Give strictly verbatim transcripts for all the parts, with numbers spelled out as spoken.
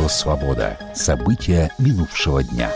Радио «Свобода». События минувшего дня.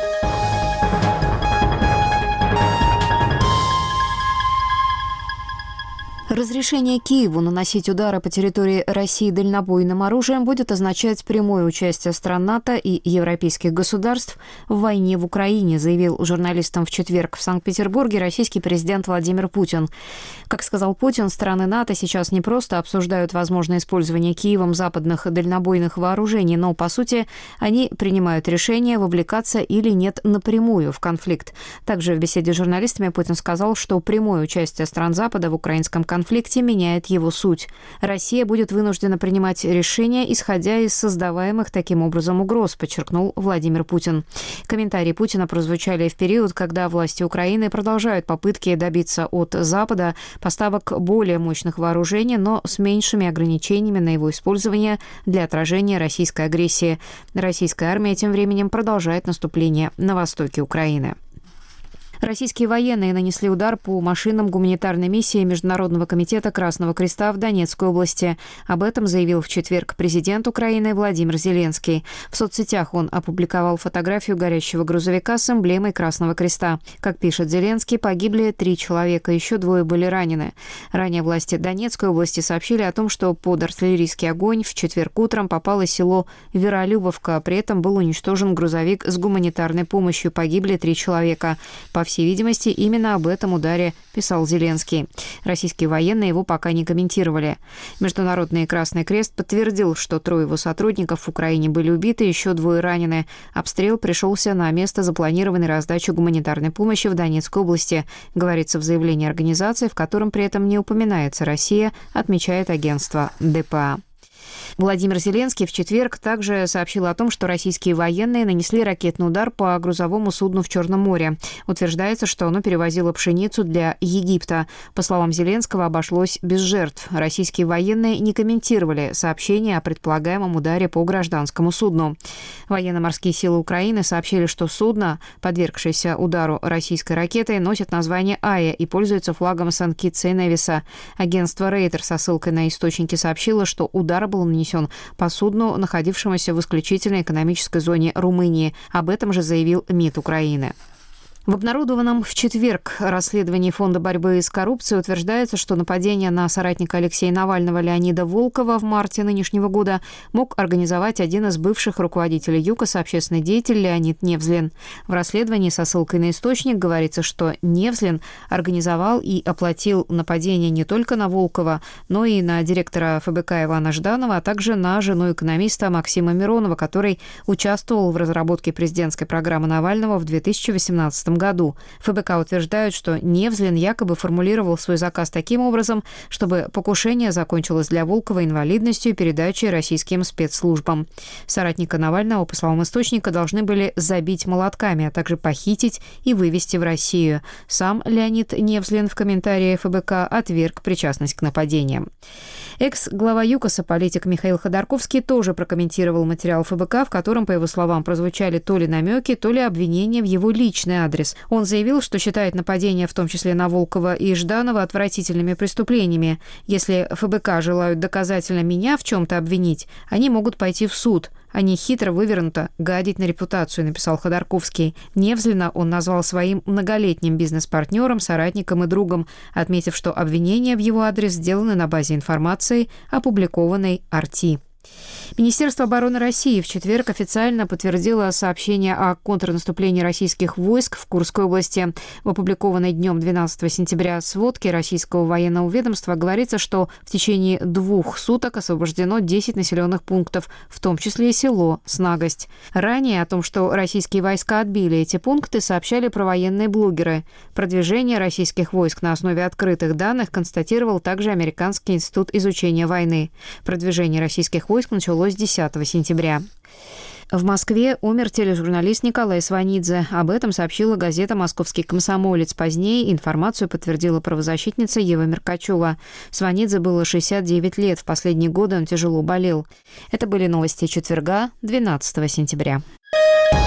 Разрешение Киеву наносить удары по территории России дальнобойным оружием будет означать прямое участие стран НАТО и европейских государств в войне в Украине, заявил журналистам в четверг в Санкт-Петербурге российский президент Владимир Путин. Как сказал Путин, страны НАТО сейчас не просто обсуждают возможное использование Киевом западных дальнобойных вооружений, но, по сути, они принимают решение, вовлекаться или нет напрямую в конфликт. Также в беседе с журналистами Путин сказал, что прямое участие стран Запада в украинском конфликте конфликте меняет его суть. Россия будет вынуждена принимать решения, исходя из создаваемых таким образом угроз, подчеркнул Владимир Путин. Комментарии Путина прозвучали в период, когда власти Украины продолжают попытки добиться от Запада поставок более мощных вооружений, но с меньшими ограничениями на его использование для отражения российской агрессии. Российская армия тем временем продолжает наступление на востоке Украины. Российские военные нанесли удар по машинам гуманитарной миссии Международного комитета Красного Креста в Донецкой области. Об этом заявил в четверг президент Украины Владимир Зеленский. В соцсетях он опубликовал фотографию горящего грузовика с эмблемой Красного Креста. Как пишет Зеленский, погибли три человека, еще двое были ранены. Ранее власти Донецкой области сообщили о том, что под артиллерийский огонь в четверг утром попало село Веролюбовка. При этом был уничтожен грузовик с гуманитарной помощью. Погибли три человека. По всей видимости, именно об этом ударе писал Зеленский. Российские военные его пока не комментировали. Международный Красный Крест подтвердил, что трое его сотрудников в Украине были убиты, еще двое ранены. Обстрел пришелся на место запланированной раздачи гуманитарной помощи в Донецкой области, говорится в заявлении организации, в котором при этом не упоминается Россия, отмечает агентство ДПА. Владимир Зеленский в четверг также сообщил о том, что российские военные нанесли ракетный удар по грузовому судну в Черном море. Утверждается, что оно перевозило пшеницу для Египта. По словам Зеленского, обошлось без жертв. Российские военные не комментировали сообщения о предполагаемом ударе по гражданскому судну. Военно-морские силы Украины сообщили, что судно, подвергшееся удару российской ракетой, носит название «Ая» и пользуется флагом Сент-Китса и Невиса. Агентство Рейтер со ссылкой на источники сообщило, что удар был нанесен по судну, находившемуся в исключительной экономической зоне Румынии. Об этом же заявил МИД Украины. В обнародованном в четверг расследовании Фонда борьбы с коррупцией утверждается, что нападение на соратника Алексея Навального Леонида Волкова в марте нынешнего года мог организовать один из бывших руководителей ЮКОСа, общественный деятель Леонид Невзлин. В расследовании со ссылкой на источник говорится, что Невзлин организовал и оплатил нападение не только на Волкова, но и на директора ФБК Ивана Жданова, а также на жену экономиста Максима Миронова, который участвовал в разработке президентской программы Навального в две тысячи восемнадцатом году. ФБК утверждают, что Невзлин якобы формулировал свой заказ таким образом, чтобы покушение закончилось для Волкова инвалидностью и передачей российским спецслужбам. Соратника Навального, по словам источника, должны были забить молотками, а также похитить и вывести в Россию. Сам Леонид Невзлин в комментарии ФБК отверг причастность к нападениям. Экс-глава ЮКОСа, политик Михаил Ходорковский, тоже прокомментировал материал ФБК, в котором, по его словам, прозвучали то ли намеки, то ли обвинения в его личный адрес. Он заявил, что считает нападения, в том числе на Волкова и Жданова, отвратительными преступлениями. Если ФБК желают доказательно меня в чем-то обвинить, они могут пойти в суд. Они хитро вывернуто гадить на репутацию, написал Ходорковский. Невзлина он назвал своим многолетним бизнес-партнером, соратником и другом, отметив, что обвинения в его адрес сделаны на базе информации, опубликованной Арти. Министерство обороны России в четверг официально подтвердило сообщение о контрнаступлении российских войск в Курской области. В опубликованной днем двенадцатого сентября сводке российского военного ведомства говорится, что в течение двух суток освобождено десять населенных пунктов, в том числе и село Снагость. Ранее о том, что российские войска отбили эти пункты, сообщали провоенные блогеры. Продвижение российских войск на основе открытых данных констатировал также Американский институт изучения войны. Продвижение российских войск началось десятого сентября. В Москве умер тележурналист Николай Сванидзе. Об этом сообщила газета «Московский комсомолец». Позднее информацию подтвердила правозащитница Ева Меркачева. Сванидзе было шестьдесят девять лет. В последние годы он тяжело болел. Это были новости четверга, двенадцатого сентября.